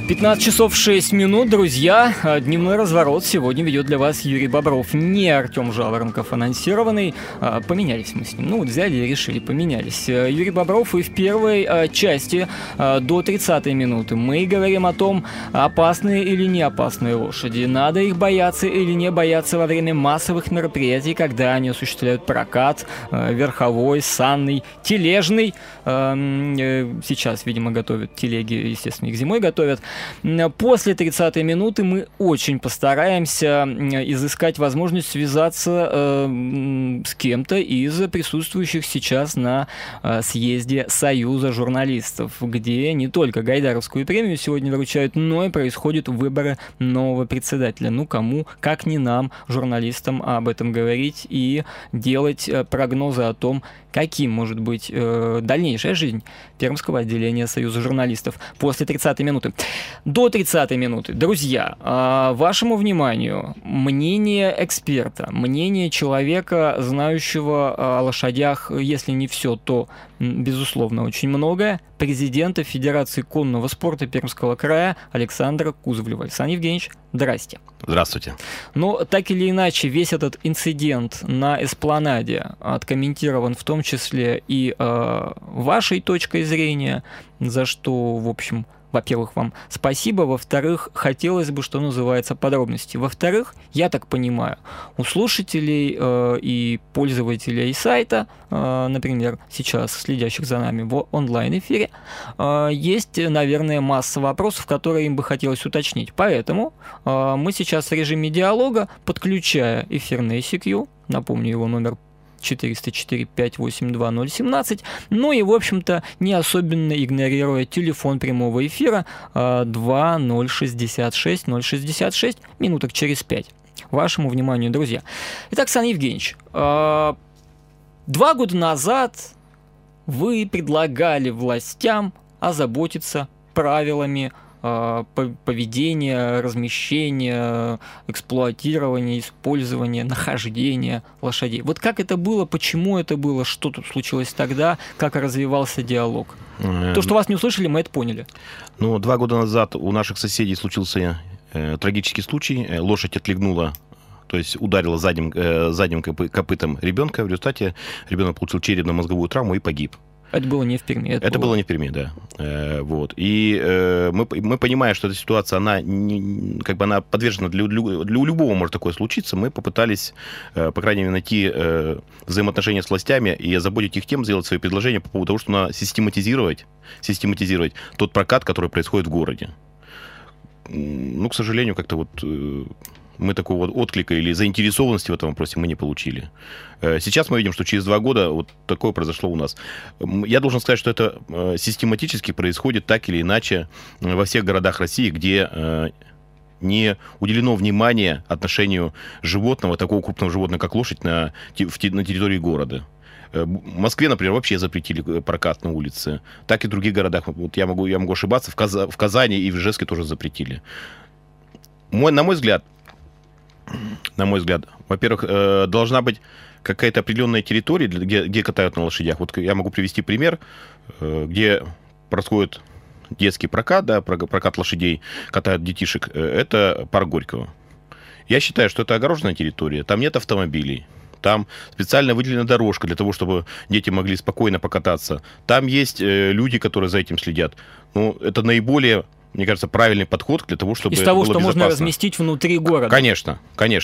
15 часов 6 минут, друзья. Дневной разворот сегодня ведет для вас Юрий Бобров, не Артем Жаворонков анонсированный. Поменялись мы с ним. Ну, взяли и решили, поменялись. Юрий Бобров, и в первой части до 30-й минуты мы говорим о том, опасные или не опасные лошади. Надо их бояться или не бояться во время массовых мероприятий, когда они осуществляют прокат верховой, санный, тележный. Сейчас, видимо, готовят телеги, естественно, их зимой готовят. После 30-й минуты мы очень постараемся изыскать возможность связаться с кем-то из присутствующих сейчас на съезде Союза журналистов, где не только Гайдаровскую премию сегодня вручают, но и происходят выборы нового председателя. Ну, кому, как не нам, журналистам, об этом говорить и делать прогнозы о том, каким может быть дальнейшая жизнь Пермского отделения Союза журналистов после 30-й минуты. До 30-й минуты, друзья, вашему вниманию мнение эксперта, мнение человека, знающего о лошадях, если не все, то, безусловно, очень многое, президента Федерации конного спорта Пермского края Александра Кузовлева. Александр Евгеньевич, здрасте. Здравствуйте. Но так или иначе, весь этот инцидент на эспланаде откомментирован в том числе и вашей точкой зрения, за что, в общем, во-первых, вам спасибо. Во-вторых, хотелось бы, что называется, подробностей. Во-вторых, я так понимаю, у слушателей и пользователей сайта, например, сейчас следящих за нами в онлайн-эфире, есть, наверное, масса вопросов, которые им бы хотелось уточнить. Поэтому мы сейчас в режиме диалога, подключая эфирный ICQ, напомню его номер 404-582-017, ну и, в общем-то, не особенно игнорируя телефон прямого эфира 2066-066, минуток через 5. Вашему вниманию, друзья. Итак, Александр Евгеньевич, 2 года назад вы предлагали властям озаботиться правилами поведения, размещения, эксплуатирования, использования, нахождения лошадей. Вот как это было, почему это было, что тут случилось тогда, как развивался диалог? То, что вас не услышали, мы это поняли. Ну, 2 года назад у наших соседей случился трагический случай. Лошадь отлегнула, то есть ударила задним копытом ребенка. В результате ребенок получил черепно-мозговую травму и погиб. Это было не в Перми. Это было не в Перми, да. Вот. И мы понимаем, что эта ситуация, она она подвержена, для любого может такое случиться. Мы попытались, по крайней мере, найти взаимоотношения с властями и озаботить их тем, сделать свои предложения по поводу того, что надо систематизировать тот прокат, который происходит в городе. Ну, к сожалению, как-то вот мы такого отклика или заинтересованности в этом вопросе мы не получили. Сейчас мы видим, что через 2 года вот такое произошло у нас. Я должен сказать, что это систематически происходит так или иначе во всех городах России, где не уделено внимание отношению животного, такого крупного животного, как лошадь, на территории города. В Москве, например, вообще запретили прокат на улице. Так и в других городах. Вот я могу ошибаться. В Казани и в Ижевске тоже запретили. На мой взгляд, во-первых, должна быть какая-то определенная территория, где катают на лошадях. Вот я могу привести пример, где происходит детский прокат, да, прокат лошадей, катают детишек. Это парк Горького. Я считаю, что это огороженная территория, там нет автомобилей. Там специально выделена дорожка для того, чтобы дети могли спокойно покататься. Там есть люди, которые за этим следят. Ну, это наиболее, мне кажется, правильный подход для того, чтобы из того, было что безопасно. можно разместить внутри города. Конечно.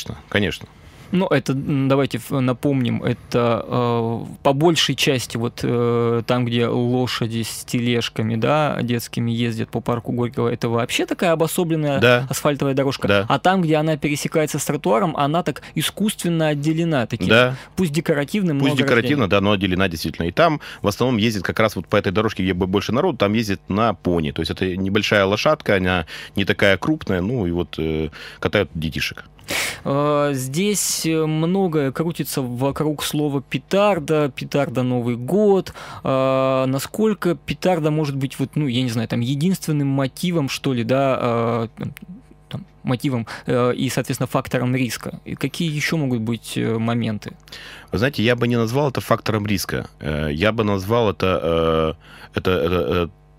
Ну, это, давайте напомним, это по большей части вот там, где лошади с тележками, да, детскими ездят по парку Горького, это вообще такая обособленная асфальтовая дорожка. Да. А там, где она пересекается с тротуаром, она так искусственно отделена. Таким, пусть декоративным, Пусть декоративно, да, но отделена действительно. И там в основном ездит как раз вот по этой дорожке, где больше народу, там ездит на пони. То есть это небольшая лошадка, она не такая крупная, ну и вот катают детишек. Здесь многое крутится вокруг слова «петарда», «петарда Новый год». Насколько петарда может быть, вот, ну, я не знаю, там, единственным мотивом, что ли, да, мотивом и, соответственно, фактором риска? И какие еще могут быть моменты? Вы знаете, я бы не назвал это фактором риска. Я бы назвал это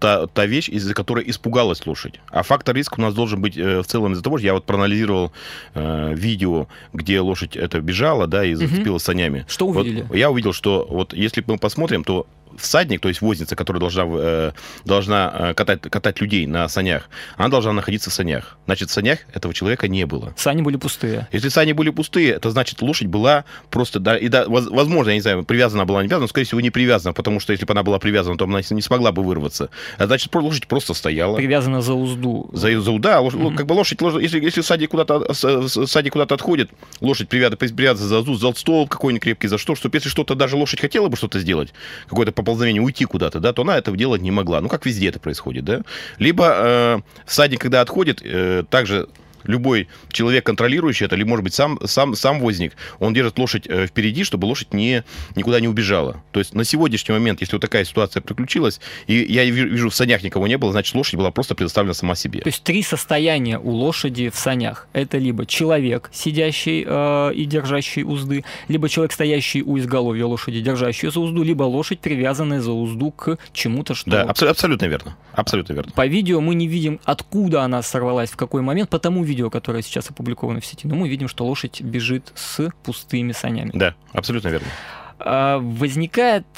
та вещь, из-за которой испугалась лошадь. А фактор риска у нас должен быть в целом из-за того, что я вот проанализировал видео, где лошадь это бежала, да, и зацепилась санями. Что увидели? Вот, я увидел, что вот если мы посмотрим, то всадник, то есть возница, которая должна катать людей на санях, она должна находиться в санях. Значит, в санях этого человека не было. Сани были пустые. Если сани были пустые, это значит, лошадь была просто... возможно, я не знаю, привязана была, не привязана, но, скорее всего, не привязана, потому что если бы она была привязана, то она не смогла бы вырваться. А значит, лошадь просто стояла. Привязана за узду. Да, как бы лошадь, если всадник куда-то отходит, лошадь привязана за узду, за столб какой-нибудь крепкий, за что, чтобы если что-то, даже лошадь хотела бы что-то сделать, какое-то поползновение, уйти куда-то, да, то она этого делать не могла. Ну, как везде это происходит, да. Либо всадник, когда отходит, также любой человек, контролирующий это, или, может быть, сам возник, он держит лошадь впереди, чтобы лошадь никуда не убежала. То есть на сегодняшний момент, если вот такая ситуация приключилась, и я вижу, в санях никого не было, значит, лошадь была просто предоставлена сама себе. То есть 3 состояния у лошади в санях. Это либо человек, сидящий и держащий узды, либо человек, стоящий у изголовья лошади, держащий за узду, либо лошадь, привязанная за узду к чему-то, что... Да, абсолютно верно. Абсолютно верно. По видео мы не видим, откуда она сорвалась, в какой момент, по тому видео, которое сейчас опубликовано в сети, но мы видим, что лошадь бежит с пустыми санями. Да, абсолютно верно. Возникает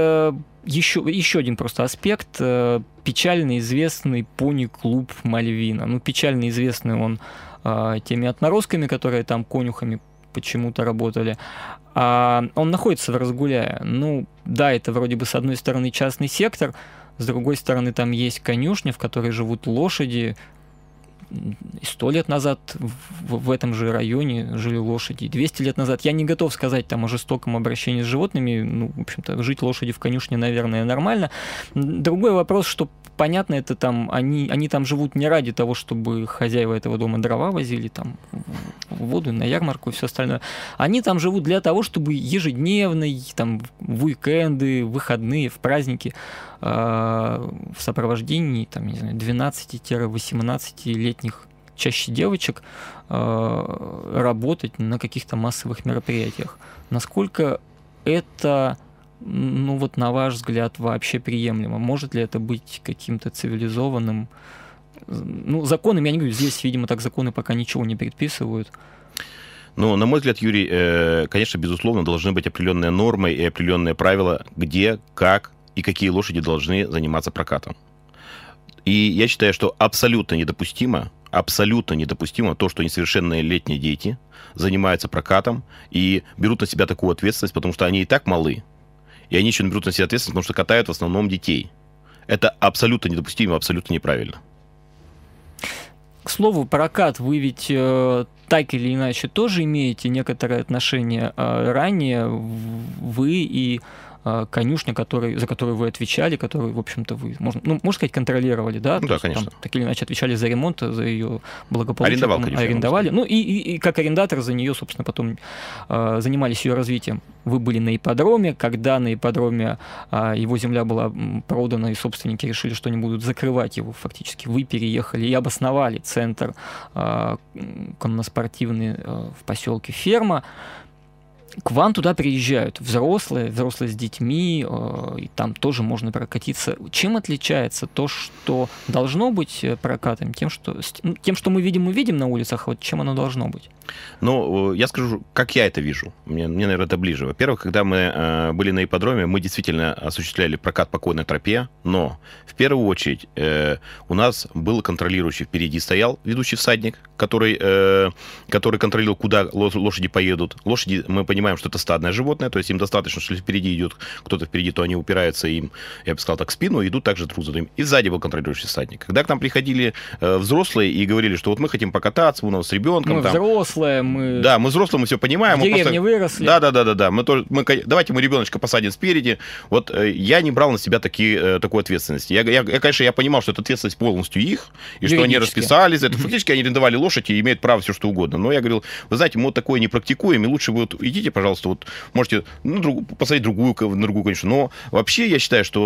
еще один просто аспект. Печально известный пони-клуб Мальвина. Ну, печально известный он теми отморозками, которые там конюхами почему-то работали. Он находится в Разгуляе. Ну, да, это вроде бы с одной стороны частный сектор, с другой стороны там есть конюшня, в которой живут лошади. 100 лет назад в этом же районе жили лошади. 200 лет назад. Я не готов сказать там о жестоком обращении с животными. Ну, в общем-то, жить лошади в конюшне, наверное, нормально. Другой вопрос, что понятно, это там они там живут не ради того, чтобы хозяева этого дома дрова возили, там, воду на ярмарку и все остальное. Они там живут для того, чтобы ежедневно, там, в уикенды, в выходные, в праздники в сопровождении, там, не знаю, 12-18-летних чаще девочек работать на каких-то массовых мероприятиях. Насколько это, ну вот на ваш взгляд, вообще приемлемо? Может ли это быть каким-то цивилизованным? Ну, законами, я не говорю, здесь, видимо, так законы пока ничего не предписывают. Ну, на мой взгляд, Юрий, конечно, безусловно, должны быть определенные нормы и определенные правила, где, как и какие лошади должны заниматься прокатом. И я считаю, что абсолютно недопустимо то, что несовершеннолетние дети занимаются прокатом и берут на себя такую ответственность, потому что они и так малы, и они еще берут на себя ответственность, потому что катают в основном детей. Это абсолютно недопустимо, абсолютно неправильно. К слову, прокат, вы ведь так или иначе тоже имеете некоторое отношение. Ранее вы и конюшня, за которую вы отвечали, которую, в общем-то, вы, можно сказать, контролировали, да? Ну, да, конечно. Там, так или иначе отвечали за ремонт, за ее благополучие. Арендовали. Ну, и как арендатор за нее, собственно, потом занимались ее развитием. Вы были на ипподроме, когда на ипподроме его земля была продана, и собственники решили, что они будут закрывать его фактически. Вы переехали и обосновали центр конноспортивный в поселке Ферма. К вам туда приезжают взрослые с детьми, и там тоже можно прокатиться. Чем отличается то, что должно быть прокатом, тем, что мы видим на улицах, вот чем оно должно быть? Ну, я скажу, как я это вижу. Мне, наверное, это ближе. Во-первых, когда мы были на ипподроме, мы действительно осуществляли прокат по конной тропе, но в первую очередь у нас был контролирующий, впереди стоял ведущий всадник, который контролировал, куда лошади поедут. Лошади, мы понимаем, что это стадное животное, то есть им достаточно, что если впереди идет кто-то впереди, то они упираются им, я бы сказал так, в спину, и идут также друг за другом. И сзади был контролирующий всадник. Когда к нам приходили взрослые и говорили, что вот мы хотим покататься, у нас с ребенком. Мы там, взрослые, мы... Да, мы взрослые, мы все понимаем. В деревне выросли. Да. Давайте мы ребеночка посадим спереди. Вот я не брал на себя такую ответственность. Конечно, я понимал, что эта ответственность полностью их, и что они расписались. Это фактически они арендовали лошадь и имеют право все, что угодно. Но я говорил, вы знаете, мы вот такое не практикуем, и лучше вы вот идите, пожалуйста, вот можете посадить на другую конюшню. Но вообще я считаю, что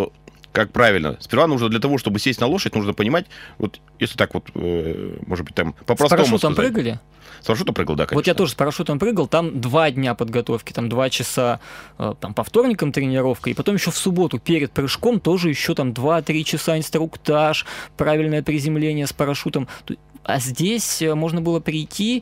как правильно. Сперва нужно для того, чтобы сесть на лошадь, нужно понимать, вот если так вот, может быть, там по-простому сказать. С парашютом прыгали? С парашютом прыгал, да, конечно. Вот я тоже с парашютом прыгал, там 2 дня подготовки, там 2 часа там, по вторникам тренировка, и потом еще в субботу перед прыжком тоже еще там 2-3 часа инструктаж, правильное приземление с парашютом. А здесь можно было прийти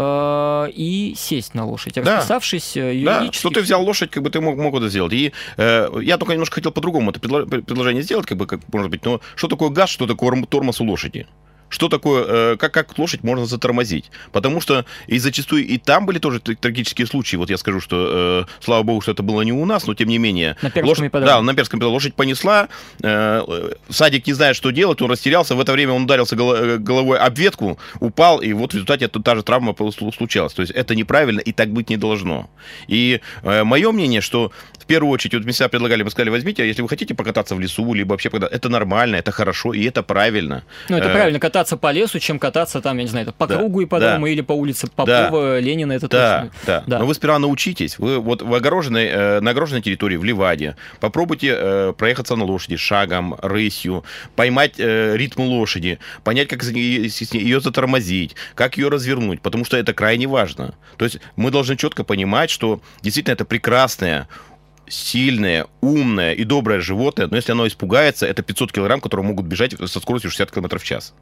и сесть на лошадь, расписавшись юридически. Да, что ты взял лошадь, как бы ты мог это сделать. И я только немножко хотел по-другому это предложение сделать, как может быть, но что такое газ, что такое тормоз у лошади? Что такое, как лошадь можно затормозить? Потому что и зачастую и там были тоже трагические случаи. Вот я скажу, что, слава богу, что это было не у нас, но тем не менее. На Пермском ипподроме. Да, на Пермском ипподроме лошадь понесла, садик не знает, что делать, он растерялся, в это время он ударился головой об ветку, упал, и вот в результате та же травма случалась. То есть это неправильно, и так быть не должно. И мое мнение, что в первую очередь, вот мы всегда предлагали, мы сказали, возьмите, если вы хотите покататься в лесу, либо вообще, это нормально, это хорошо, и это правильно. Ну, это правильно, кататься по лесу, чем кататься там, я не знаю, по кругу ипподрома или по улице Попова, Ленина, это точно. Да. Но вы сперва научитесь, вы вот на огороженной территории, в Ливаде, попробуйте проехаться на лошади шагом, рысью, поймать ритм лошади, понять, как ее затормозить, как ее развернуть, потому что это крайне важно. То есть мы должны четко понимать, что действительно это прекрасное, сильное, умное и доброе животное, но если оно испугается, это 500 килограмм, которые могут бежать со скоростью 60 км в час.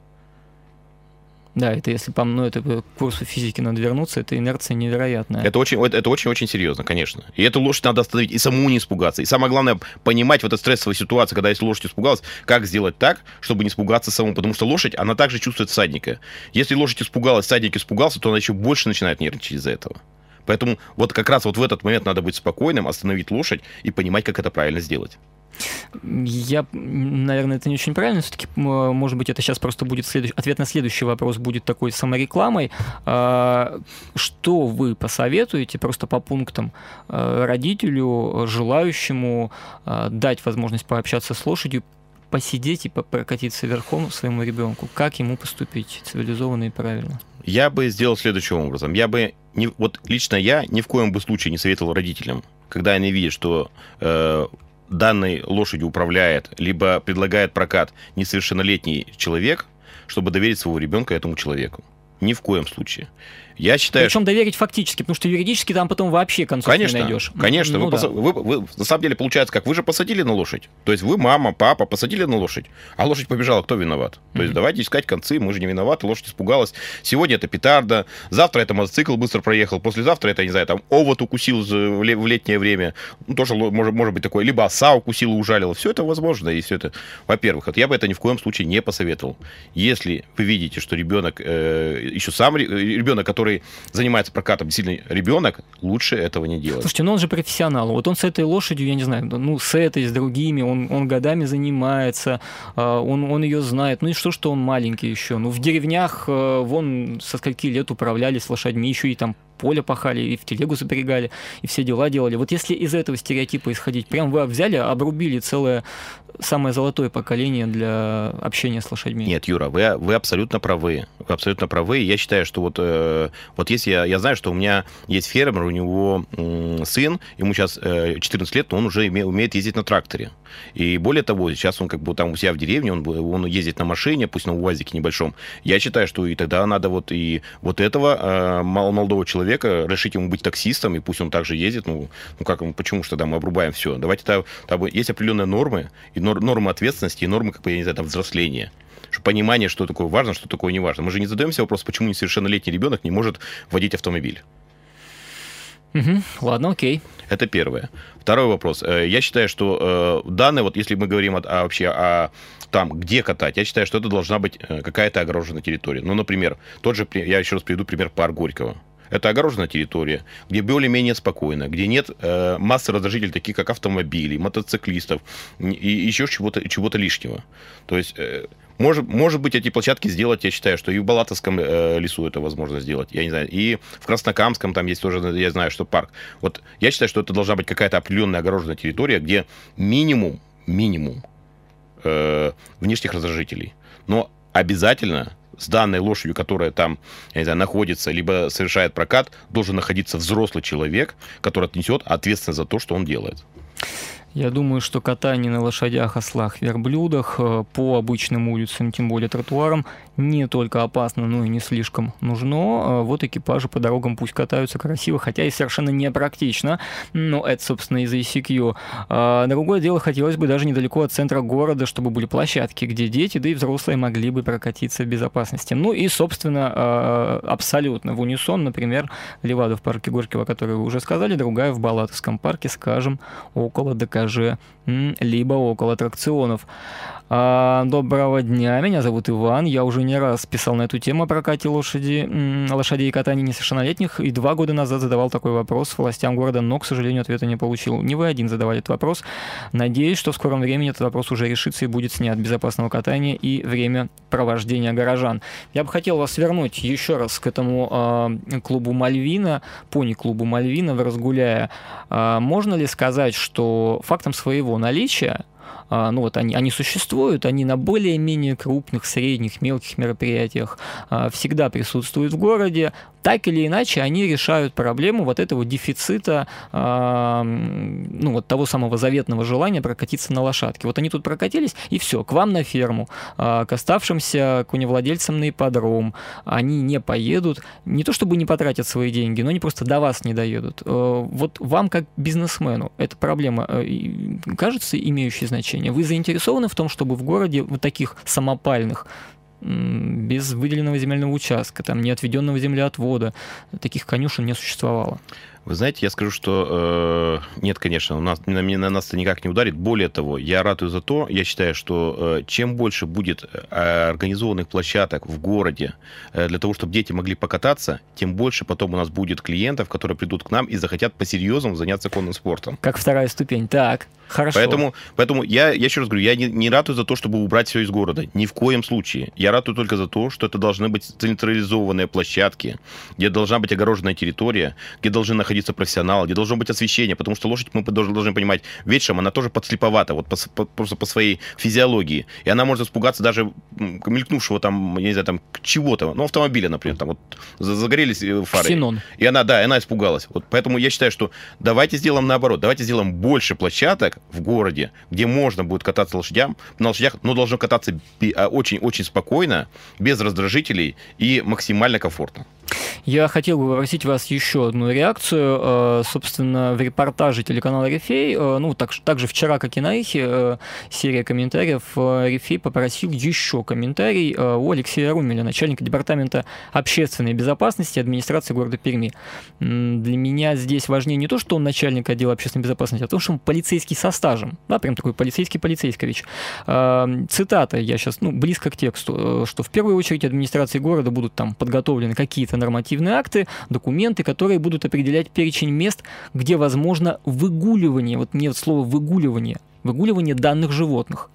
Да, это если по это курсу физики надо вернуться, это инерция невероятная. Это очень-очень серьезно, конечно. И эту лошадь надо остановить, и самому не испугаться. И самое главное, понимать в этой стрессовой ситуации, когда если лошадь испугалась, как сделать так, чтобы не испугаться самому. Потому что лошадь, она также чувствует всадника. Если лошадь испугалась, всадник испугался, то она еще больше начинает нервничать из-за этого. Поэтому вот как раз вот в этот момент надо быть спокойным, остановить лошадь и понимать, как это правильно сделать. Наверное, это не очень правильно. Все-таки, может быть, это сейчас просто будет ответ на следующий вопрос будет такой саморекламой. Что вы посоветуете просто по пунктам родителю, желающему дать возможность пообщаться с лошадью, посидеть и прокатиться верхом своему ребенку? Как ему поступить цивилизованно и правильно? Я бы сделал следующим образом. Лично я ни в коем бы случае не советовал родителям, когда они видят, что данной лошадью управляет, либо предлагает прокат несовершеннолетний человек, чтобы доверить своего ребенка этому человеку. Ни в коем случае. Я считаю, причем доверить фактически, потому что юридически там потом вообще концов не найдешь. Конечно, вы на самом деле получается как, вы же посадили на лошадь, то есть вы, мама, папа, посадили на лошадь, а лошадь побежала, кто виноват? То есть давайте искать концы, мы же не виноваты, лошадь испугалась. Сегодня это петарда, завтра это мотоцикл быстро проехал, послезавтра это, не знаю, там овод укусил в летнее время, тоже может быть такое, либо оса укусила, ужалила, все это возможно, и все это, во-первых, я бы это ни в коем случае не посоветовал. Если вы видите, что ребенок, еще сам ребенок, который занимается прокатом, действительно ребенок, лучше этого не делать. Слушайте, он же профессионал. Вот он с этой лошадью, я не знаю, с этой, с другими, он годами занимается, он ее знает. Ну и что он маленький еще. В деревнях вон со скольки лет управляли с лошадьми, еще и там поле пахали, и в телегу запрягали, и все дела делали. Вот если из этого стереотипа исходить, прям вы взяли, обрубили целое самое золотое поколение для общения с лошадьми. Нет, Юра, вы абсолютно правы. Вы абсолютно правы. Я считаю, что вот если я знаю, что у меня есть фермер, у него сын, ему сейчас 14 лет, но он уже умеет ездить на тракторе. И более того, сейчас он как бы там у себя в деревне, он ездит на машине, пусть на УАЗике небольшом. Я считаю, что и тогда надо вот этого молодого человека решить ему быть таксистом, и пусть он также ездит. Почему же тогда мы обрубаем все? Давайте там есть определенные нормы, и нормы ответственности, и нормы, я не знаю, там, взросления. Понимание, что такое важно, что такое не важно. Мы же не задаемся вопросом, почему несовершеннолетний ребенок не может водить автомобиль. Ладно, окей. Это первое. Второй вопрос. Я считаю, что данные, вот если мы говорим вообще о там, где катать, я считаю, что это должна быть какая-то огороженная территория. Например, я еще раз приведу пример парк Горького. Это огороженная территория, где более-менее спокойно, где нет массы раздражителей, таких как автомобилей, мотоциклистов и еще чего-то лишнего. То есть, может быть, эти площадки сделать, я считаю, что и в Балатовском лесу это возможно сделать, я не знаю, и в Краснокамском там есть тоже, я знаю, что парк. Вот я считаю, что это должна быть какая-то определенная огороженная территория, где минимум внешних раздражителей. Но обязательно с данной лошадью, которая там, я не знаю, находится, либо совершает прокат, должен находиться взрослый человек, который отнесет ответственность за то, что он делает. Я думаю, что катание на лошадях, ослах, верблюдах по обычным улицам, тем более тротуарам, не только опасно, но и не слишком нужно. Вот экипажи по дорогам пусть катаются красиво, хотя и совершенно непрактично. Но это, собственно, из ICQ. Другое дело, хотелось бы даже недалеко от центра города, чтобы были площадки, где дети, да и взрослые могли бы прокатиться в безопасности. Ну и, собственно, абсолютно в унисон, например, Левада в парке Горького, о которой вы уже сказали, другая в Балатовском парке, скажем, около ДКЖ, либо около аттракционов. Доброго дня, меня зовут Иван, я уже не раз писал на эту тему о прокате лошадей и катании несовершеннолетних, и 2 года назад задавал такой вопрос властям города, но, к сожалению, ответа не получил. Не вы один задавали этот вопрос. Надеюсь, что в скором времени этот вопрос уже решится и будет снят безопасного катания и время провождения горожан. Я бы хотел вас вернуть еще раз к этому клубу Мальвина, пони-клубу Мальвина в Разгуляе. Можно ли сказать, что фактом своего наличия, ну вот они существуют, они на более-менее крупных, средних, мелких мероприятиях всегда присутствуют в городе, так или иначе они решают проблему вот этого дефицита, ну вот того самого заветного желания прокатиться на лошадке. Вот они тут прокатились, и все, к вам на ферму, к оставшимся коневладельцам на ипподром. Они не поедут, не то чтобы не потратят свои деньги, но они просто до вас не доедут. Вот вам, как бизнесмену, эта проблема кажется имеющей значение? Вы заинтересованы в том, чтобы в городе вот таких самопальных, без выделенного земельного участка, там, не отведенного землеотвода, таких конюшен не существовало? Вы знаете, я скажу, что нет, конечно, на нас это никак не ударит. Более того, я ратую за то, я считаю, что чем больше будет организованных площадок в городе для того, чтобы дети могли покататься, тем больше потом у нас будет клиентов, которые придут к нам и захотят по-серьезному заняться конным спортом. Как вторая ступень. Так, хорошо. Поэтому я еще раз говорю, я не ратую за то, чтобы убрать все из города. Ни в коем случае. Я ратую только за то, что это должны быть централизованные площадки, где должна быть огороженная территория, где должны находиться профессионалы, где должно быть освещение, потому что лошадь, мы должны понимать, вечером она тоже подслеповата, вот просто по своей физиологии. И она может испугаться даже мелькнувшего там, я не знаю, там чего-то, ну, автомобиля, например, там вот загорелись фары. Ксенон. И она испугалась. Вот поэтому я считаю, что давайте сделаем наоборот, давайте сделаем больше площадок в городе, где можно будет кататься на лошадях, но должно кататься очень-очень спокойно, без раздражителей и максимально комфортно. Я хотел бы попросить вас еще одну реакцию. Собственно, в репортаже телеканала «Рифей», ну, так же вчера, как и на «Эхе», серия комментариев, «Рифей» попросил еще комментарий у Алексея Румеля, начальника департамента общественной безопасности администрации города Перми. Для меня здесь важнее не то, что он начальник отдела общественной безопасности, а то, что он полицейский со стажем. Да, прям такой полицейский-полицейскович. Цитата, я сейчас, близко к тексту, что в первую очередь администрации города будут там подготовлены какие-то нормативные акты, документы, которые будут определять перечень мест, где возможно выгуливание, вот мне слово выгуливание данных животных.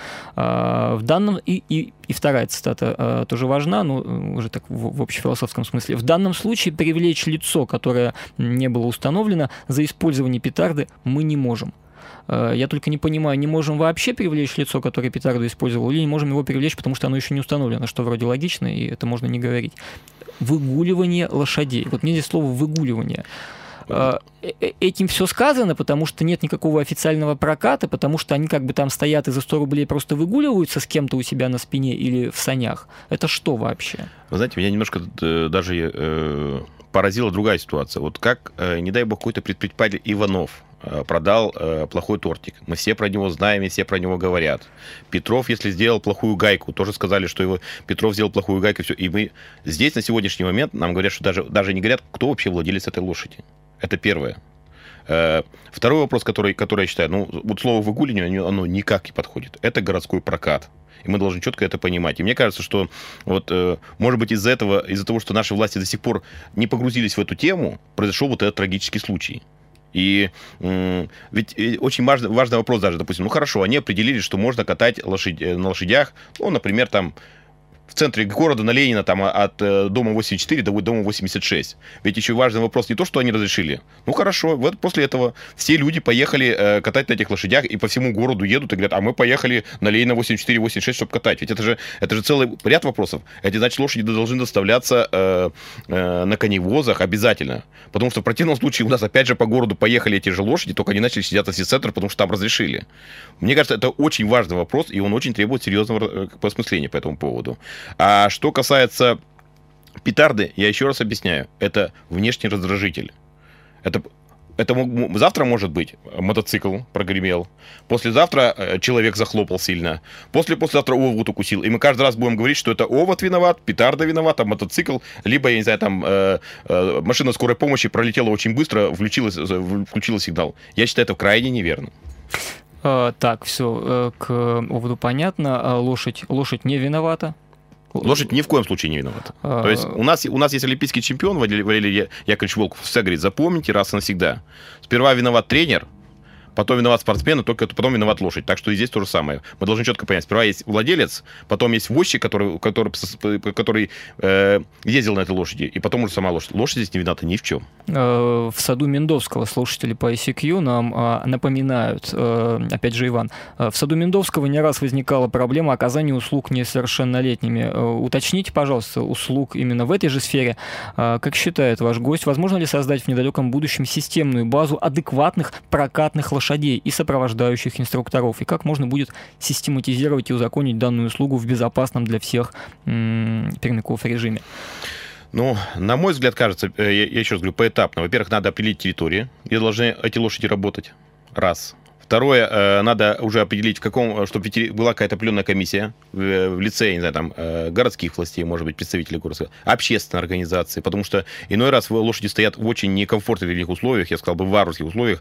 В данном, и вторая цитата тоже важна, но уже так в общефилософском смысле. В данном случае привлечь лицо, которое не было установлено, за использование петарды мы не можем. Я только не понимаю, не можем вообще привлечь лицо, которое петарду использовало, или не можем его привлечь, потому что оно еще не установлено, что вроде логично, и это можно не говорить. Выгуливание лошадей. Вот мне здесь слово «выгуливание». Этим все сказано, потому что нет никакого официального проката, потому что они как бы там стоят и за 100 рублей просто выгуливаются с кем-то у себя на спине или в санях. Это что вообще? Вы знаете, меня немножко даже поразила другая ситуация. Вот как, не дай бог, какой-то предприниматель Иванов продал плохой тортик. Мы все про него знаем и все про него говорят. Петров, если сделал плохую гайку, тоже сказали, что Петров сделал плохую гайку, и все. И мы здесь на сегодняшний момент нам говорят, что даже не говорят, кто вообще владелец этой лошади. Это первое. Второй вопрос, который я считаю, вот слово «выгуливание», оно никак не подходит. Это городской прокат. И мы должны четко это понимать. И мне кажется, что вот, может быть, из-за того, что наши власти до сих пор не погрузились в эту тему, произошел вот этот трагический случай. И ведь очень важный вопрос даже, допустим, хорошо, они определили, что можно катать на лошадях, например, там в центре города на Ленина, там, от дома 84 до дома 86. Ведь еще важный вопрос не то, что они разрешили. Ну, хорошо, вот после этого все люди поехали катать на этих лошадях и по всему городу едут и говорят, а мы поехали на Ленина 84-86, чтобы катать. Ведь это же целый ряд вопросов. Эти, значит, лошади должны доставляться на коневозах обязательно. Потому что в противном случае у нас опять же по городу поехали эти же лошади, только они начали сидеть в центр, потому что там разрешили. Мне кажется, это очень важный вопрос, и он очень требует серьезного осмысления по этому поводу. А что касается петарды, я еще раз объясняю, это внешний раздражитель. Завтра, может быть, мотоцикл прогремел, послезавтра человек захлопал сильно, послезавтра овод укусил, и мы каждый раз будем говорить, что это овод виноват, петарда виновата, мотоцикл, либо, я не знаю, там машина скорой помощи пролетела очень быстро, включила сигнал. Я считаю, это крайне неверно. Так, все, к оводу понятно, лошадь не виновата. Лошадь ни в коем случае не виновата. То есть у нас есть олимпийский чемпион Валерий Яковлевич Волков. Все говорит, запомните раз и навсегда. Сперва виноват тренер, потом виноват спортсмен, и только потом виноват лошадь. Так что и здесь то же самое. Мы должны четко понять. Сперва есть владелец, потом есть возчик, который ездил на этой лошади, и потом уже сама лошадь. Лошадь здесь не виновата ни в чем. В саду Мендовского слушатели по ICQ нам напоминают, опять же, Иван, в саду Мендовского не раз возникала проблема оказания услуг несовершеннолетними. Уточните, пожалуйста, услуг именно в этой же сфере. Как считает ваш гость, возможно ли создать в недалеком будущем системную базу адекватных прокатных лошадей и сопровождающих инструкторов, и как можно будет систематизировать и узаконить данную услугу в безопасном для всех пермяков режиме? Ну, на мой взгляд, кажется, я еще раз говорю, поэтапно. Во-первых, надо определить территории, где должны эти лошади работать. Раз. Второе, надо уже определить, чтобы была какая-то определенная комиссия в лице, не знаю, там, городских властей, может быть, представителей городской, общественной организации, потому что иной раз лошади стоят в очень некомфортных для них условиях, я сказал бы, в варварских условиях,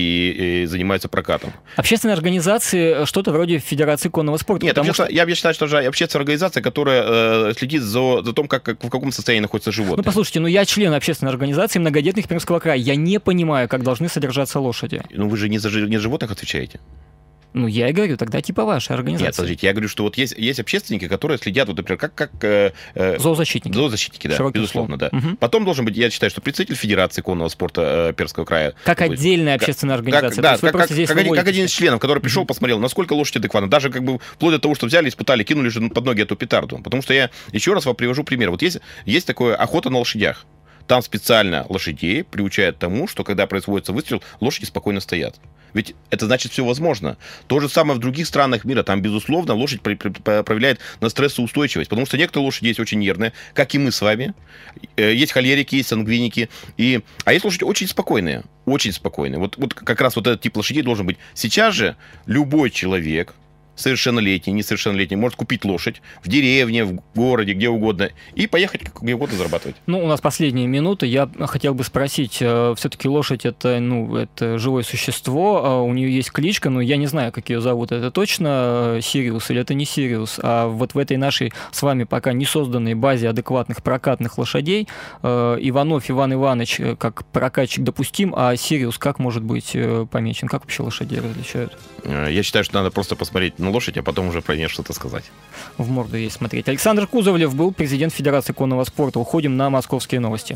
и занимаются прокатом. Общественные организации, что-то вроде Федерации конного спорта? Нет, я считаю, что же общественная организация, которая следит за том, в каком состоянии находится животное. Ну, послушайте, я член общественной организации многодетных Пермского края, я не понимаю, как должны содержаться лошади. Ну, вы же не за животных отвечаете. Ну, я и говорю, тогда типа ваша организация. Нет, подождите, я говорю, что вот есть общественники, которые следят, вот, например, как зоозащитники. Зоозащитники, да, широкий безусловно, услов. да. Угу. Потом должен быть, я считаю, что представитель Федерации конного спорта Пермского края. Как отдельная общественная организация. Как один из членов, который пришел, посмотрел, насколько лошадь адекватна. Даже вплоть до того, что взяли, испытали, кинули же под ноги эту петарду. Потому что я еще раз вам привожу пример. Вот есть такое охота на лошадях. Там специально лошадей приучают к тому, что когда производится выстрел, лошади спокойно стоят. Ведь это значит все возможно. То же самое в других странах мира. Там, безусловно, лошадь проявляет на стрессоустойчивость. Потому что некоторые лошади есть очень нервные, как и мы с вами. Есть холерики, есть сангвиники. А есть лошади очень спокойные. Очень спокойные. Вот как раз вот этот тип лошадей должен быть. Сейчас же любой человек, совершеннолетний, несовершеннолетний, может купить лошадь в деревне, в городе, где угодно, и поехать где угодно зарабатывать. Ну, у нас последние минуты. Я хотел бы спросить, все-таки лошадь это живое существо, у нее есть кличка, но я не знаю, как ее зовут. Это точно Сириус или это не Сириус? А вот в этой нашей с вами пока не созданной базе адекватных прокатных лошадей Иванов Иван Иванович как прокатчик допустим, а Сириус как может быть помечен? Как вообще лошадей различают? Я считаю, что надо просто посмотреть на лошадь, а потом уже про нее что-то сказать. В морду есть смотреть. Александр Кузовлев был президент Федерации конного спорта. Уходим на московские новости.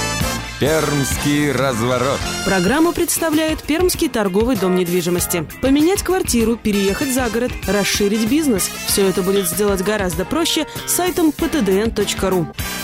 Пермский разворот. Программу представляет Пермский торговый дом недвижимости. Поменять квартиру, переехать за город, расширить бизнес. Все это будет сделать гораздо проще с сайтом ptdn.ru.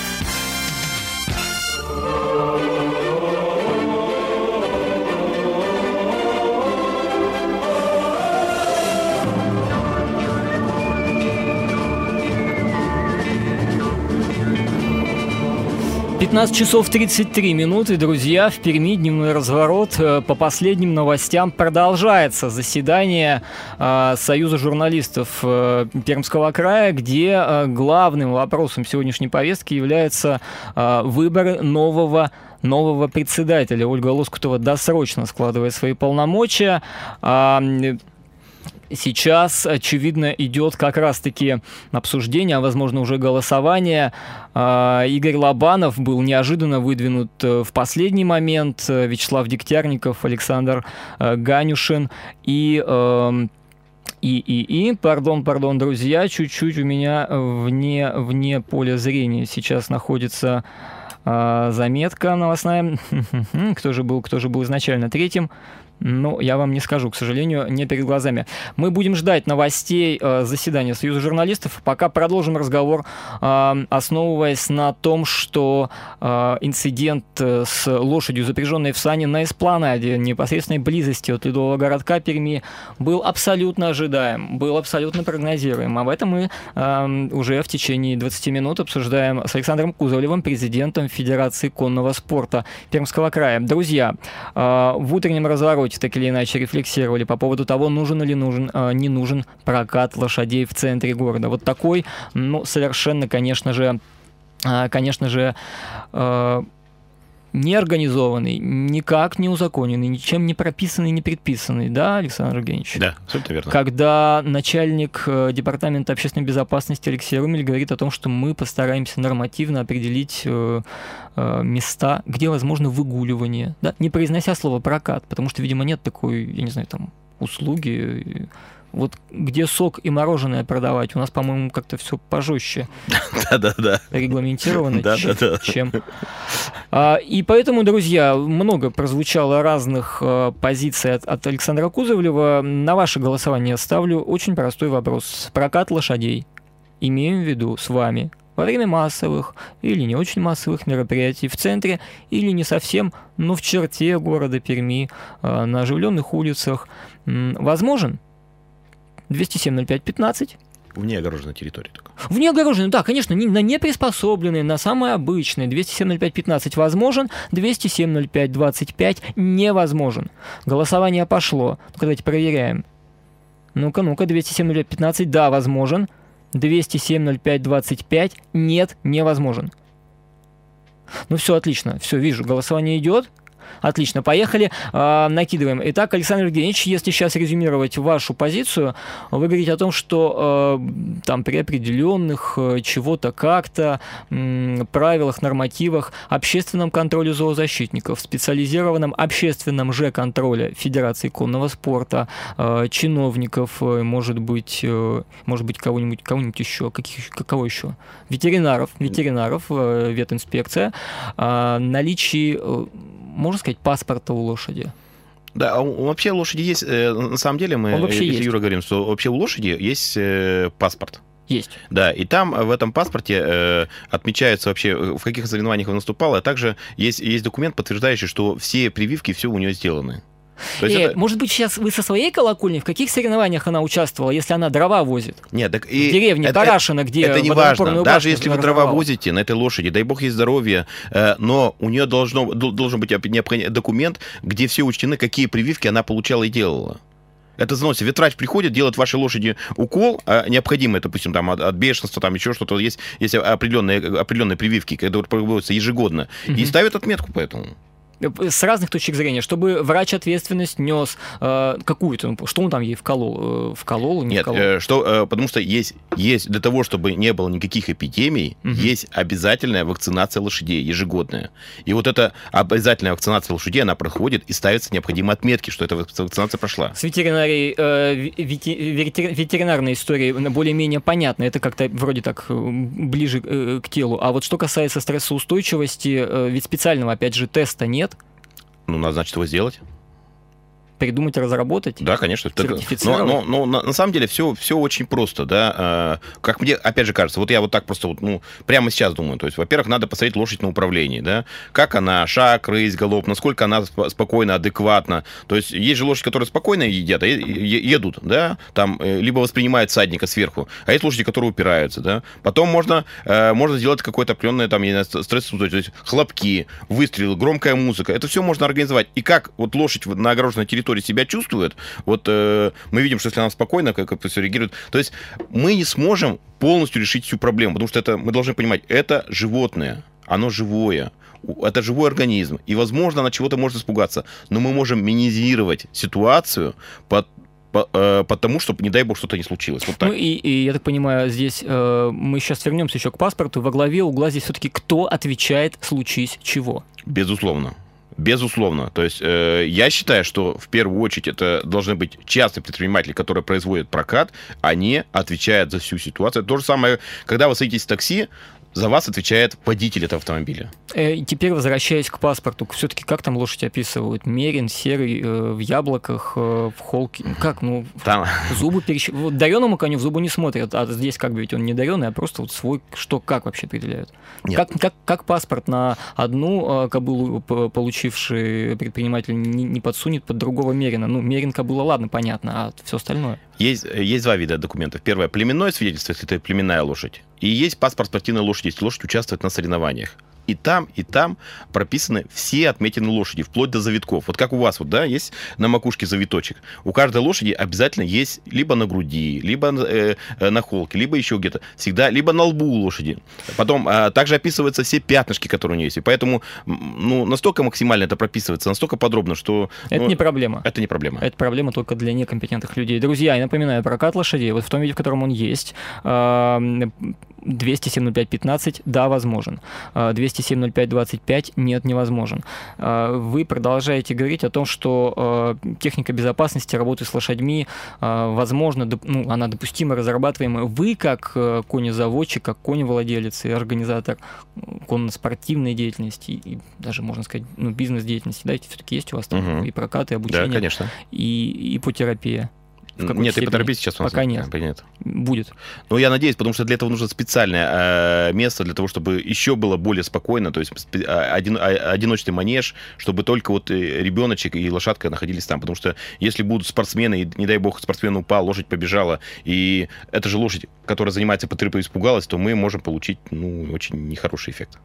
15 часов 33 минуты, друзья, в Перми дневной разворот. По последним новостям продолжается заседание Союза журналистов Пермского края, где главным вопросом сегодняшней повестки является выбор нового председателя. Ольга Лоскутова досрочно складывает свои полномочия. Сейчас, очевидно, идет как раз-таки обсуждение, а, возможно, уже голосование. Игорь Лобанов был неожиданно выдвинут в последний момент. Вячеслав Дегтярников, Александр Ганюшин и Пардон, друзья, чуть-чуть у меня вне поля зрения сейчас находится заметка новостная. Кто же был изначально третьим? Ну, я вам не скажу, к сожалению, не перед глазами. Мы будем ждать новостей заседания Союза журналистов. Пока продолжим разговор, основываясь на том, что инцидент с лошадью, запряженной в сани на эспланаде, непосредственной близости от ледового городка Перми, был абсолютно ожидаем, был абсолютно прогнозируем. Об этом мы уже в течение 20 минут обсуждаем с Александром Кузовлевым, президентом Федерации конного спорта Пермского края. Друзья, в утреннем развороте так или иначе рефлексировали по поводу того, нужен или не нужен прокат лошадей в центре города. Вот такой, совершенно, конечно же, неорганизованный, никак не узаконенный, ничем не прописанный, не предписанный, да, Александр Евгеньевич? Да, абсолютно верно. Когда начальник Департамента общественной безопасности Алексей Румель говорит о том, что мы постараемся нормативно определить места, где возможно выгуливание, да, не произнося слово «прокат», потому что, видимо, нет такой, я не знаю, там, услуги. Вот где сок и мороженое продавать, у нас, по-моему, как-то все пожестче регламентировано, чем... И поэтому, друзья, много прозвучало разных позиций от Александра Кузовлева. На ваше голосование ставлю очень простой вопрос. Прокат лошадей. Имеем в виду с вами во время массовых или не очень массовых мероприятий в центре или не совсем, но в черте города Перми, на оживленных улицах. Возможен? 207-05-15. Вне огороженной территории только. Вне огороженной, да, конечно, на неприспособленной, на самой обычной. 207-05-15 возможен, 207-05-25 невозможен. Голосование пошло. Ну-ка, давайте проверяем. Ну-ка, 207-05-15, да, возможен. 207-05-25 нет, невозможен. Ну все, отлично, все, вижу, голосование идет. Отлично, поехали, накидываем. Итак, Александр Евгеньевич, если сейчас резюмировать вашу позицию, вы говорите о том, что там при определенных чего-то как-то правилах, нормативах, общественном контроле зоозащитников, специализированном общественном же контроле Федерации конного спорта, чиновников, может быть кого-нибудь еще, кого еще? Ветеринаров, ветинспекция, наличии, можно сказать, паспорта у лошади? Да, вообще у лошади есть, на самом деле мы, если Юра говорим, что вообще у лошади есть паспорт. Есть. Да, и там в этом паспорте отмечается вообще, в каких соревнованиях он выступал, а также есть документ, подтверждающий, что все прививки, все у нее сделаны. Может быть, сейчас вы со своей колокольни, в каких соревнованиях она участвовала, если она дрова возит? Нет, так в деревне Тарашино, где... Это не важно. Даже если вы дрова возите на этой лошади, дай бог ей здоровья, но у нее должен быть необходимый документ, где все учтены, какие прививки она получала и делала. Это, знаете, ветврач приходит, делает вашей лошади укол, необходимый, допустим, там, от бешенства, там еще что-то, есть определенные прививки, которые проводятся ежегодно, и ставит отметку по этому. С разных точек зрения, чтобы врач ответственность нес какую-то, что он там ей вколол, не вколол? Нет, потому что есть для того, чтобы не было никаких эпидемий, есть обязательная вакцинация лошадей ежегодная. И вот эта обязательная вакцинация лошадей, она проходит и ставятся необходимые отметки, что эта вакцинация прошла. С ветеринарией, ветеринарной историей более-менее понятно, это как-то вроде так ближе к телу. А вот что касается стрессоустойчивости, ведь специального, опять же, теста нет. Ну, надо, значит, его сделать. Придумать, разработать? Да, конечно. Сертифицировать? Но на самом деле все очень просто, да. Как мне, опять же, кажется, вот я вот так просто прямо сейчас думаю. То есть, во-первых, надо посмотреть лошадь на управлении, да. Как она, шаг, рысь, галоп, насколько она спокойна, адекватна. То есть, есть же лошади, которые спокойно едут, да, там, либо воспринимают всадника сверху, а есть лошади, которые упираются, да. Потом можно сделать какое-то определенное, там, стресс, то есть, хлопки, выстрелы, громкая музыка. Это все можно организовать. И как вот лошадь на огороженной территории себя чувствует, вот мы видим, что если она спокойно, как все реагирует, то есть мы не сможем полностью решить всю проблему, потому что мы должны понимать, это животное, оно живое, это живой организм, и, возможно, она чего-то может испугаться, но мы можем минимизировать ситуацию потому, чтобы, не дай бог, что-то не случилось. Вот так. Ну и я так понимаю, здесь мы сейчас вернемся еще к паспорту, во главе угла здесь все-таки кто отвечает, случись чего? Безусловно. Безусловно. То есть я считаю, что в первую очередь это должны быть частные предприниматели, которые производят прокат, они отвечают за всю ситуацию. То же самое, когда вы садитесь в такси, за вас отвечает водитель этого автомобиля. И теперь, возвращаясь к паспорту, все-таки как там лошадь описывают? Мерин, серый, в яблоках, в холке. Как? Ну, там... зубы пересчитывают. Вот дареному коню в зубы не смотрят, а здесь как бы ведь он не дареный, а просто вот свой, что, как вообще определяют? Как паспорт на одну кобылу, получивший предприниматель, не подсунет под другого мерина? Ну, мерин, кобыла, ладно, понятно, а все остальное? Есть два вида документов. Первое — племенное свидетельство, если это племенная лошадь. И есть паспорт спортивной лошади, если лошадь участвует на соревнованиях. И там прописаны все отметины лошади, вплоть до завитков. Вот как у вас, вот, да, есть на макушке завиточек. У каждой лошади обязательно есть либо на груди, либо на холке, либо еще где-то. Всегда, либо на лбу у лошади. Потом также описываются все пятнышки, которые у нее есть. И поэтому, ну, настолько максимально это прописывается, настолько подробно, что... Это не проблема. Это не проблема. Это проблема только для некомпетентных людей. Друзья, я напоминаю, прокат лошадей, вот в том виде, в котором он есть, 207-05-15, да, возможен. 207-05-25, нет, невозможен. Вы продолжаете говорить о том, что техника безопасности работы с лошадьми, возможно, ну, она допустима, разрабатываемая. Вы, как конезаводчик, как коневладелец и организатор конно-спортивной деятельности, и даже, можно сказать, ну, бизнес-деятельности, да, все-таки есть у вас там и прокат, и обучение, да, конечно. И ипотерапия. Нет, ипотерапии сейчас у нас пока нет. Будет. Но я надеюсь, потому что для этого нужно специальное место, для того, чтобы еще было более спокойно, то есть одиночный манеж, чтобы только вот ребеночек и лошадка находились там. Потому что если будут спортсмены, и, не дай бог, спортсмен упал, лошадь побежала, и эта же лошадь, которая занимается ипотерапией, испугалась, то мы можем получить, ну, очень нехороший эффект.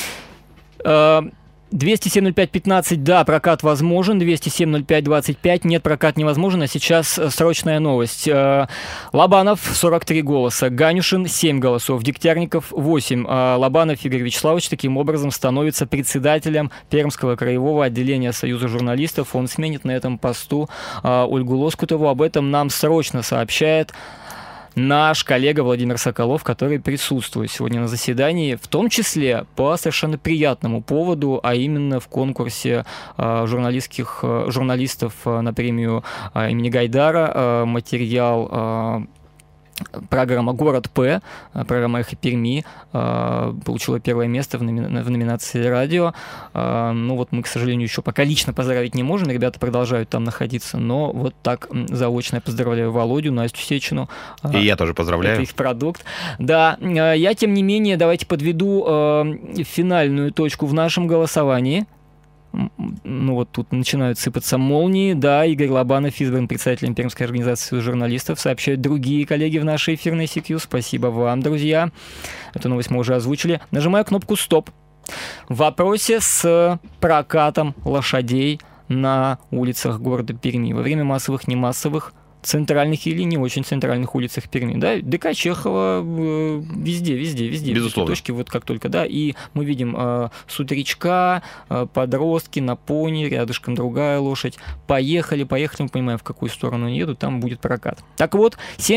207-05-15, да, прокат возможен. 207-05-25, нет, прокат невозможен. А сейчас срочная новость. Лобанов 43 голоса, Ганюшин 7 голосов, Дегтярников 8. Лобанов Игорь Вячеславович таким образом становится председателем Пермского краевого отделения Союза журналистов. Он сменит на этом посту Ольгу Лоскутову. Об этом нам срочно сообщает наш коллега Владимир Соколов, который присутствует сегодня на заседании, в том числе по совершенно приятному поводу, а именно в конкурсе журналистов на премию имени Гайдара. Материал программа «Город П», программа «Эхо Перми», получила первое место в номинации «Радио». Ну вот мы, к сожалению, еще пока лично поздравить не можем, ребята продолжают там находиться, но вот так заочно я поздравляю Володю, Настю Сечину. И я тоже поздравляю. Это их продукт. Да, я, тем не менее, давайте подведу финальную точку в нашем голосовании. Ну вот тут начинают сыпаться молнии. Да, Игорь Лобанов избран председателем Пермской организации журналистов, сообщают другие коллеги в нашей эфирной CQ. Спасибо вам, друзья. Эту новость мы уже озвучили. Нажимаю кнопку «Стоп». В вопросе с прокатом лошадей на улицах города Перми во время массовых, немассовых, центральных или не очень центральных улицах Перми, да, ДК Чехова, везде. Безусловно. Точки вот как только, да, и мы видим с утречка, подростки на пони, рядышком другая лошадь, поехали, мы понимаем, в какую сторону они едут, там будет прокат. Так вот,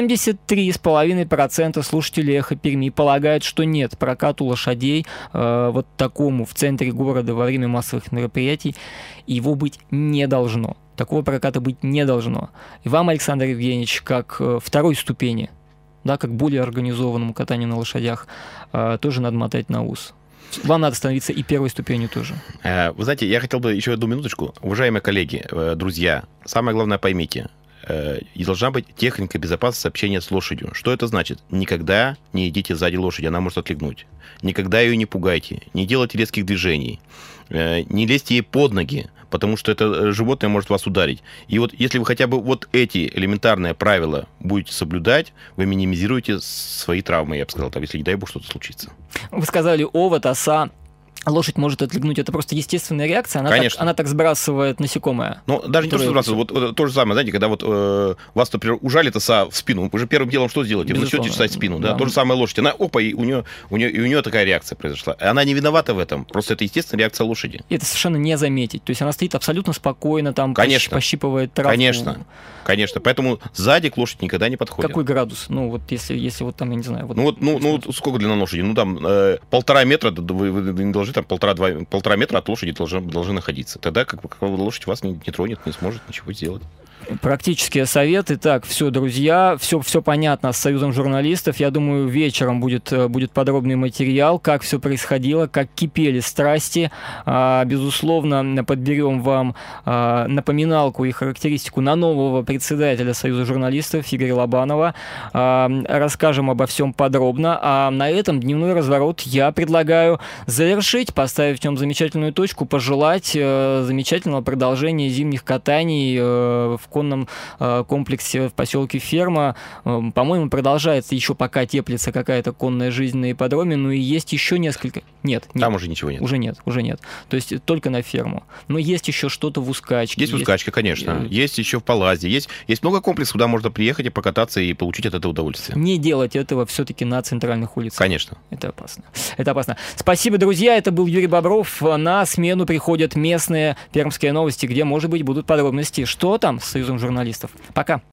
73,5% слушателей «Эхо Перми» полагают, что нет, прокату лошадей вот такому в центре города во время массовых мероприятий его быть не должно. Такого проката быть не должно. И вам, Александр Евгеньевич, как второй ступени, да, как более организованному катанию на лошадях, тоже надо мотать на ус. Вам надо становиться и первой ступенью тоже. Вы знаете, я хотел бы еще одну минуточку. Уважаемые коллеги, друзья, самое главное поймите, и должна быть техника безопасности общения с лошадью. Что это значит? Никогда не идите сзади лошади, она может отлегнуть. Никогда ее не пугайте, не делайте резких движений, не лезьте ей под ноги, потому что это животное может вас ударить. И вот если вы хотя бы вот эти элементарные правила будете соблюдать, вы минимизируете свои травмы, я бы сказал, если, не дай бог, что-то случится. Вы сказали овод, оса. Лошадь может отлегнуть, это просто естественная реакция, она так сбрасывает насекомое. Ну, даже не то, что сбрасывает, вот то же самое, знаете, когда вот вас, например, ужалит оса в спину, вы же первым делом что сделаете? Вы начнете чесать спину, да? То же самое лошадь, она, опа, и у нее такая реакция произошла. Она не виновата в этом, просто это естественная реакция лошади. И это совершенно не заметить, то есть она стоит абсолютно спокойно, там пощипывает траву. Конечно, поэтому сзади к лошади никогда не подходит. Какой градус? Ну, вот если вот там, я не знаю... Вот, сколько длина лошади? Ну, там 1,5 метра, вы не должны там 1,5 метра от лошади должны находиться. Тогда лошадь вас не тронет, не сможет ничего сделать. Практические советы. Так, все, друзья, все понятно с Союзом журналистов. Я думаю, вечером будет подробный материал, как все происходило, как кипели страсти. Безусловно, подберем вам напоминалку и характеристику на нового председателя Союза журналистов Игоря Лобанова. Расскажем обо всем подробно. А на этом дневной разворот я предлагаю завершить, поставить в нем замечательную точку, пожелать замечательного продолжения зимних катаний в конном комплексе в поселке Ферма. По-моему, продолжается еще пока теплится какая-то конная жизнь на ипподроме, но и есть еще несколько... Нет. Там уже ничего нет. Уже нет. То есть только на Ферму. Но есть еще что-то в Ускачке. Есть в Ускачке, конечно. Есть еще в Палазде. Есть много комплексов, куда можно приехать и покататься и получить от этого удовольствие. Не делать этого все-таки на центральных улицах. Конечно. Это опасно. Спасибо, друзья. Это был Юрий Бобров. На смену приходят местные пермские новости, где, может быть, будут подробности. Что там с Союзом журналистов? Пока.